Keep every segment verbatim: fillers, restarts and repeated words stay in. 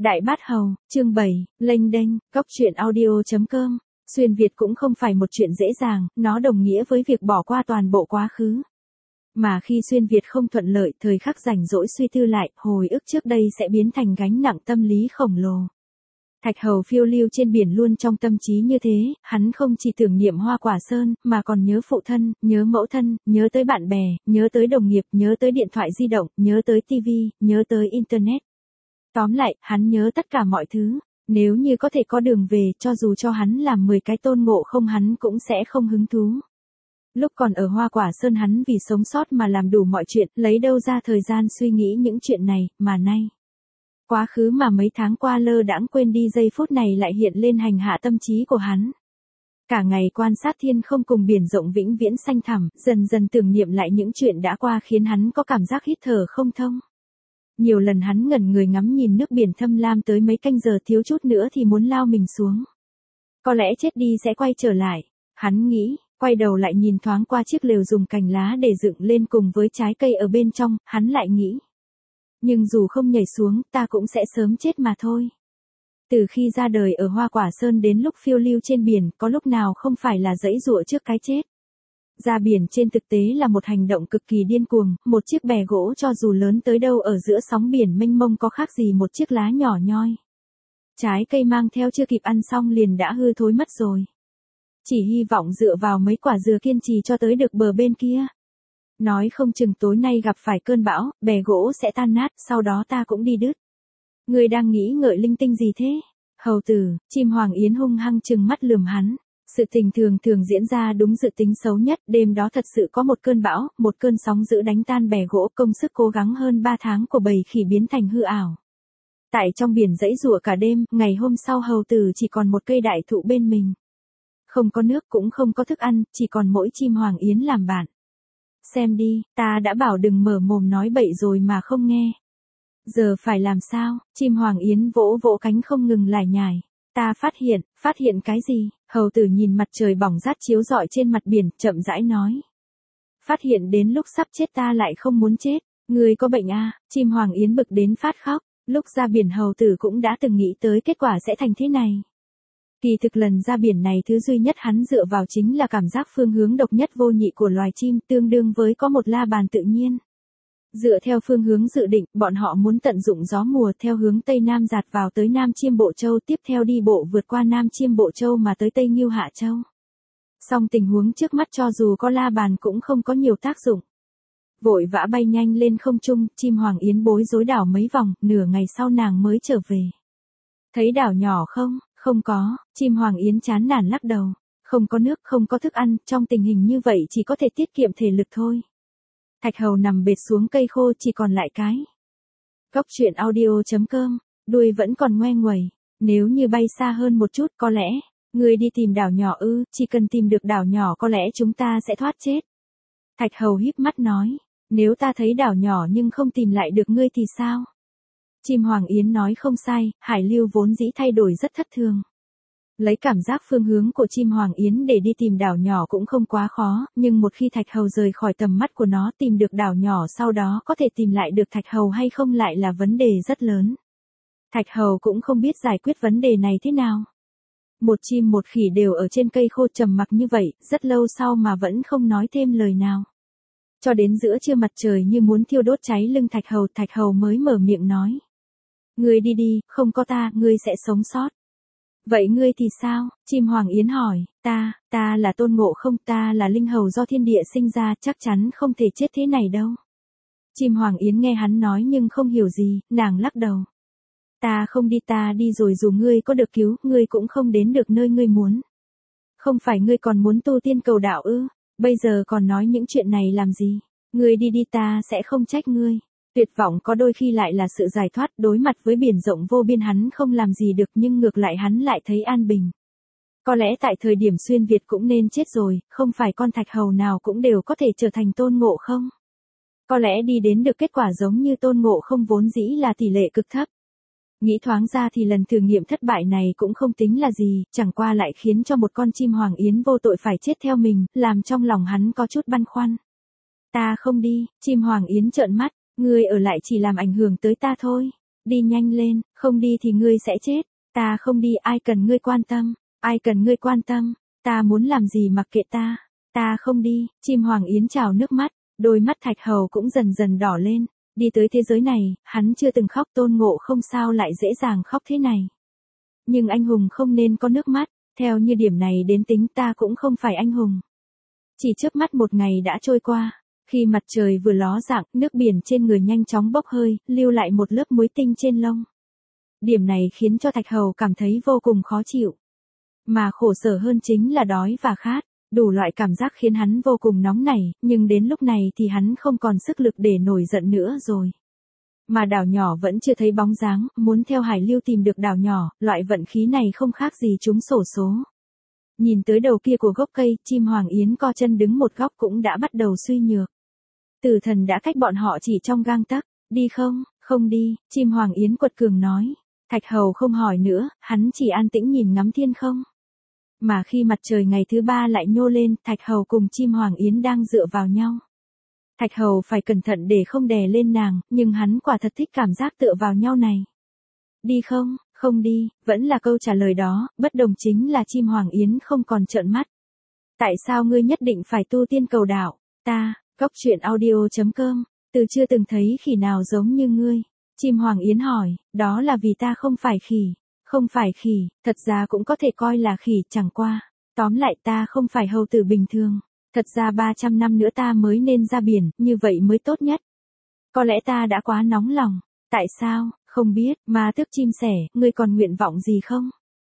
Đại Bát Hầu, chương bảy, lênh đênh, cốc truyện audio chấm com. Xuyên Việt cũng không phải một chuyện dễ dàng, nó đồng nghĩa với việc bỏ qua toàn bộ quá khứ. Mà khi xuyên Việt không thuận lợi, thời khắc rảnh rỗi suy tư lại, hồi ức trước đây sẽ biến thành gánh nặng tâm lý khổng lồ. Thạch Hầu phiêu lưu trên biển luôn trong tâm trí như thế, hắn không chỉ tưởng niệm Hoa Quả Sơn, mà còn nhớ phụ thân, nhớ mẫu thân, nhớ tới bạn bè, nhớ tới đồng nghiệp, nhớ tới điện thoại di động, nhớ tới tivi, nhớ tới internet. Tóm lại, hắn nhớ tất cả mọi thứ, nếu như có thể có đường về, cho dù cho hắn làm mười cái Tôn Ngộ Không hắn cũng sẽ không hứng thú. Lúc còn ở Hoa Quả Sơn hắn vì sống sót mà làm đủ mọi chuyện, lấy đâu ra thời gian suy nghĩ những chuyện này, mà nay. Quá khứ mà mấy tháng qua lơ đãng quên đi giây phút này lại hiện lên hành hạ tâm trí của hắn. Cả ngày quan sát thiên không cùng biển rộng vĩnh viễn xanh thẳm, dần dần tưởng niệm lại những chuyện đã qua khiến hắn có cảm giác hít thở không thông. Nhiều lần hắn ngẩn người ngắm nhìn nước biển thâm lam tới mấy canh giờ, thiếu chút nữa thì muốn lao mình xuống. Có lẽ chết đi sẽ quay trở lại, hắn nghĩ, quay đầu lại nhìn thoáng qua chiếc lều dùng cành lá để dựng lên cùng với trái cây ở bên trong, hắn lại nghĩ. Nhưng dù không nhảy xuống, ta cũng sẽ sớm chết mà thôi. Từ khi ra đời ở Hoa Quả Sơn đến lúc phiêu lưu trên biển, có lúc nào không phải là giãy giụa trước cái chết. Ra biển trên thực tế là một hành động cực kỳ điên cuồng, một chiếc bè gỗ cho dù lớn tới đâu ở giữa sóng biển mênh mông có khác gì một chiếc lá nhỏ nhoi. Trái cây mang theo chưa kịp ăn xong liền đã hư thối mất rồi. Chỉ hy vọng dựa vào mấy quả dừa kiên trì cho tới được bờ bên kia. Nói không chừng tối nay gặp phải cơn bão, bè gỗ sẽ tan nát, sau đó ta cũng đi đứt. Ngươi đang nghĩ ngợi linh tinh gì thế? Hầu tử, chim Hoàng Yến hung hăng trừng mắt lườm hắn. Sự tình thường thường diễn ra đúng dự tính xấu nhất, đêm đó thật sự có một cơn bão, một cơn sóng dữ đánh tan bè gỗ, công sức cố gắng hơn ba tháng của bầy khỉ biến thành hư ảo. Tại trong biển giãy giụa cả đêm, ngày hôm sau hầu tử chỉ còn một cây đại thụ bên mình. Không có nước cũng không có thức ăn, chỉ còn mỗi chim Hoàng Yến làm bạn. Xem đi, ta đã bảo đừng mở mồm nói bậy rồi mà không nghe. Giờ phải làm sao? Chim Hoàng Yến vỗ vỗ cánh không ngừng lải nhải. Ta phát hiện, phát hiện cái gì? Hầu tử nhìn mặt trời bỏng rát chiếu rọi trên mặt biển, chậm rãi nói. Phát hiện đến lúc sắp chết ta lại không muốn chết. Ngươi có bệnh à? Chim Hoàng Yến bực đến phát khóc. Lúc ra biển hầu tử cũng đã từng nghĩ tới kết quả sẽ thành thế này. Kỳ thực lần ra biển này thứ duy nhất hắn dựa vào chính là cảm giác phương hướng độc nhất vô nhị của loài chim, tương đương với có một la bàn tự nhiên. Dựa theo phương hướng dự định, bọn họ muốn tận dụng gió mùa theo hướng Tây Nam dạt vào tới Nam Chiêm Bộ Châu, tiếp theo đi bộ vượt qua Nam Chiêm Bộ Châu mà tới Tây Ngưu Hạ Châu. Song tình huống trước mắt cho dù có la bàn cũng không có nhiều tác dụng. Vội vã bay nhanh lên không trung, chim Hoàng Yến bối rối đảo mấy vòng, nửa ngày sau nàng mới trở về. Thấy đảo nhỏ không? Không có, chim Hoàng Yến chán nản lắc đầu. Không có nước, không có thức ăn, trong tình hình như vậy chỉ có thể tiết kiệm thể lực thôi. Thạch Hầu nằm bệt xuống cây khô, chỉ còn lại cái. Cốc truyện audio chấm com, đuôi vẫn còn ngoe nguẩy. Nếu như bay xa hơn một chút có lẽ, ngươi đi tìm đảo nhỏ ư, chỉ cần tìm được đảo nhỏ có lẽ chúng ta sẽ thoát chết. Thạch Hầu híp mắt nói, nếu ta thấy đảo nhỏ nhưng không tìm lại được ngươi thì sao? Chim Hoàng Yến nói không sai, hải lưu vốn dĩ thay đổi rất thất thường. Lấy cảm giác phương hướng của chim Hoàng Yến để đi tìm đảo nhỏ cũng không quá khó, nhưng một khi Thạch Hầu rời khỏi tầm mắt của nó tìm được đảo nhỏ sau đó có thể tìm lại được Thạch Hầu hay không lại là vấn đề rất lớn. Thạch Hầu cũng không biết giải quyết vấn đề này thế nào. Một chim một khỉ đều ở trên cây khô trầm mặc như vậy, rất lâu sau mà vẫn không nói thêm lời nào. Cho đến giữa trưa mặt trời như muốn thiêu đốt cháy lưng Thạch Hầu, Thạch Hầu mới mở miệng nói. Ngươi đi đi, không có ta, ngươi sẽ sống sót. Vậy ngươi thì sao? Chim Hoàng Yến hỏi, ta, ta là Tôn Ngộ Không, ta là linh hầu do thiên địa sinh ra, chắc chắn không thể chết thế này đâu. Chim Hoàng Yến nghe hắn nói nhưng không hiểu gì, nàng lắc đầu. Ta không đi, ta đi rồi dù ngươi có được cứu, ngươi cũng không đến được nơi ngươi muốn. Không phải ngươi còn muốn tu tiên cầu đạo ư, bây giờ còn nói những chuyện này làm gì? Ngươi đi đi, ta sẽ không trách ngươi. Tuyệt vọng có đôi khi lại là sự giải thoát, đối mặt với biển rộng vô biên hắn không làm gì được nhưng ngược lại hắn lại thấy an bình. Có lẽ tại thời điểm xuyên Việt cũng nên chết rồi, không phải con Thạch Hầu nào cũng đều có thể trở thành Tôn Ngộ Không. Có lẽ đi đến được kết quả giống như Tôn Ngộ Không vốn dĩ là tỷ lệ cực thấp. Nghĩ thoáng ra thì lần thử nghiệm thất bại này cũng không tính là gì, chẳng qua lại khiến cho một con chim Hoàng Yến vô tội phải chết theo mình, làm trong lòng hắn có chút băn khoăn. Ta không đi, chim Hoàng Yến trợn mắt. Ngươi ở lại chỉ làm ảnh hưởng tới ta thôi. Đi nhanh lên, không đi thì ngươi sẽ chết. Ta không đi, ai cần ngươi quan tâm, ai cần ngươi quan tâm, ta muốn làm gì mặc kệ ta, ta không đi. Chim Hoàng Yến trào nước mắt, đôi mắt Thạch Hầu cũng dần dần đỏ lên. Đi tới thế giới này, hắn chưa từng khóc, Tôn Ngộ không sao lại dễ dàng khóc thế này. Nhưng anh hùng không nên có nước mắt, theo như điểm này đến tính ta cũng không phải anh hùng. Chỉ chớp mắt một ngày đã trôi qua, khi mặt trời vừa ló dạng, nước biển trên người nhanh chóng bốc hơi, lưu lại một lớp muối tinh trên lông. Điểm này khiến cho Thạch Hầu cảm thấy vô cùng khó chịu. Mà khổ sở hơn chính là đói và khát, đủ loại cảm giác khiến hắn vô cùng nóng nảy, nhưng đến lúc này thì hắn không còn sức lực để nổi giận nữa rồi. Mà đảo nhỏ vẫn chưa thấy bóng dáng, muốn theo hải lưu tìm được đảo nhỏ, loại vận khí này không khác gì trúng xổ số. Nhìn tới đầu kia của gốc cây, chim Hoàng Yến co chân đứng một góc cũng đã bắt đầu suy nhược. Tử thần đã cách bọn họ chỉ trong gang tấc, đi không, không đi, chim Hoàng Yến quật cường nói. Thạch Hầu không hỏi nữa, hắn chỉ an tĩnh nhìn ngắm thiên không. Mà khi mặt trời ngày thứ ba lại nhô lên, Thạch Hầu cùng chim Hoàng Yến đang dựa vào nhau. Thạch Hầu phải cẩn thận để không đè lên nàng, nhưng hắn quả thật thích cảm giác tựa vào nhau này. Đi không, không đi, vẫn là câu trả lời đó, bất đồng chính là chim Hoàng Yến không còn trợn mắt. Tại sao ngươi nhất định phải tu tiên cầu đạo? Ta, Cóc Truyện Audio chấm com, từ chưa từng thấy khỉ nào giống như ngươi. Chim Hoàng Yến hỏi, đó là vì ta không phải khỉ. Không phải khỉ, thật ra cũng có thể coi là khỉ, chẳng qua. Tóm lại ta không phải hầu tử bình thường. Thật ra ba trăm năm nữa ta mới nên ra biển, như vậy mới tốt nhất. Có lẽ ta đã quá nóng lòng. Tại sao, không biết, mà tước chim sẻ, ngươi còn nguyện vọng gì không?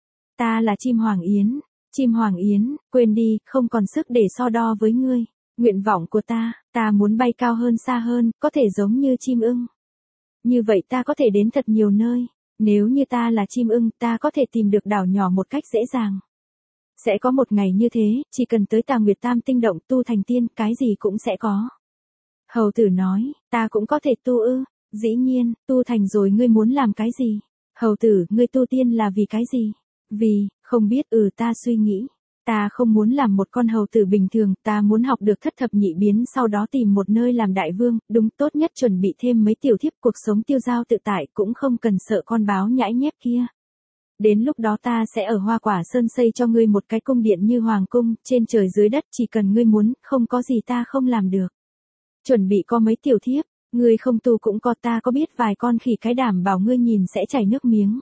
Ta là chim Hoàng Yến. Chim Hoàng Yến, quên đi, không còn sức để so đo với ngươi. Nguyện vọng của ta, ta muốn bay cao hơn xa hơn, có thể giống như chim ưng. Như vậy ta có thể đến thật nhiều nơi. Nếu như ta là chim ưng, ta có thể tìm được đảo nhỏ một cách dễ dàng. Sẽ có một ngày như thế, chỉ cần tới Tà Nguyệt Tam Tinh Động tu thành tiên, cái gì cũng sẽ có. Hầu tử nói, ta cũng có thể tu ư, dĩ nhiên, tu thành rồi ngươi muốn làm cái gì? Hầu tử, ngươi tu tiên là vì cái gì? Vì, không biết, ừ ta suy nghĩ. Ta không muốn làm một con hầu tử bình thường, ta muốn học được thất thập nhị biến, sau đó tìm một nơi làm đại vương, đúng, tốt nhất chuẩn bị thêm mấy tiểu thiếp, cuộc sống tiêu dao tự tại, cũng không cần sợ con báo nhãi nhép kia. Đến lúc đó ta sẽ ở Hoa Quả Sơn xây cho ngươi một cái cung điện như hoàng cung, trên trời dưới đất, chỉ cần ngươi muốn, không có gì ta không làm được. Chuẩn bị có mấy tiểu thiếp, ngươi không tu cũng có, ta có biết vài con khỉ cái đảm bảo ngươi nhìn sẽ chảy nước miếng.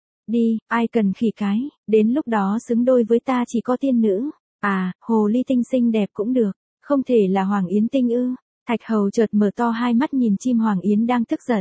Đi, ai cần khỉ cái, đến lúc đó xứng đôi với ta chỉ có tiên nữ. À, hồ ly tinh xinh đẹp cũng được, không thể là Hoàng Yến tinh ư? Thạch Hầu chợt mở to hai mắt nhìn chim Hoàng Yến đang tức giận.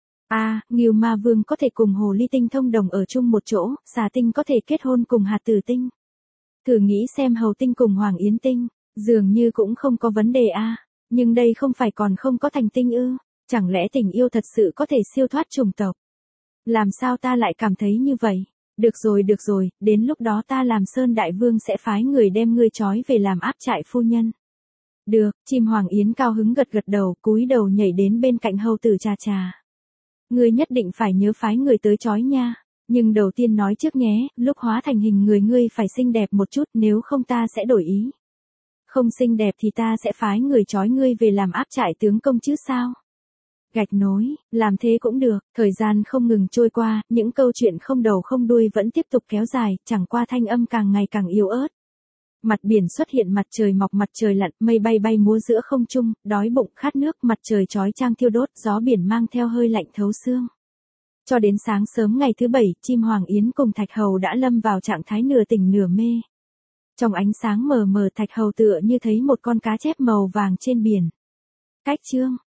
À, Ngưu Ma Vương có thể cùng hồ ly tinh thông đồng ở chung một chỗ, xà tinh có thể kết hôn cùng hạt tử tinh. Thử nghĩ xem hầu tinh cùng Hoàng Yến tinh, dường như cũng không có vấn đề a. À. Nhưng đây không phải còn không có thành tinh ư? Chẳng lẽ tình yêu thật sự có thể siêu thoát chủng tộc? Làm sao ta lại cảm thấy như vậy? Được rồi được rồi, đến lúc đó ta làm Sơn Đại Vương sẽ phái người đem ngươi trói về làm áp trại phu nhân. Được, chim Hoàng Yến cao hứng gật gật đầu, cúi đầu nhảy đến bên cạnh hầu tử trà trà. Ngươi nhất định phải nhớ phái người tới trói nha. Nhưng đầu tiên nói trước nhé, lúc hóa thành hình người ngươi phải xinh đẹp một chút, nếu không ta sẽ đổi ý. Không xinh đẹp thì ta sẽ phái người trói ngươi về làm áp trại tướng công chứ sao? Gạch nối, làm thế cũng được, thời gian không ngừng trôi qua, những câu chuyện không đầu không đuôi vẫn tiếp tục kéo dài, chẳng qua thanh âm càng ngày càng yếu ớt. Mặt biển xuất hiện, mặt trời mọc mặt trời lặn, mây bay bay múa giữa không trung, đói bụng khát nước, mặt trời chói chang thiêu đốt, gió biển mang theo hơi lạnh thấu xương. Cho đến sáng sớm ngày thứ bảy, chim Hoàng Yến cùng Thạch Hầu đã lâm vào trạng thái nửa tỉnh nửa mê. Trong ánh sáng mờ mờ, Thạch Hầu tựa như thấy một con cá chép màu vàng trên biển. Cách chương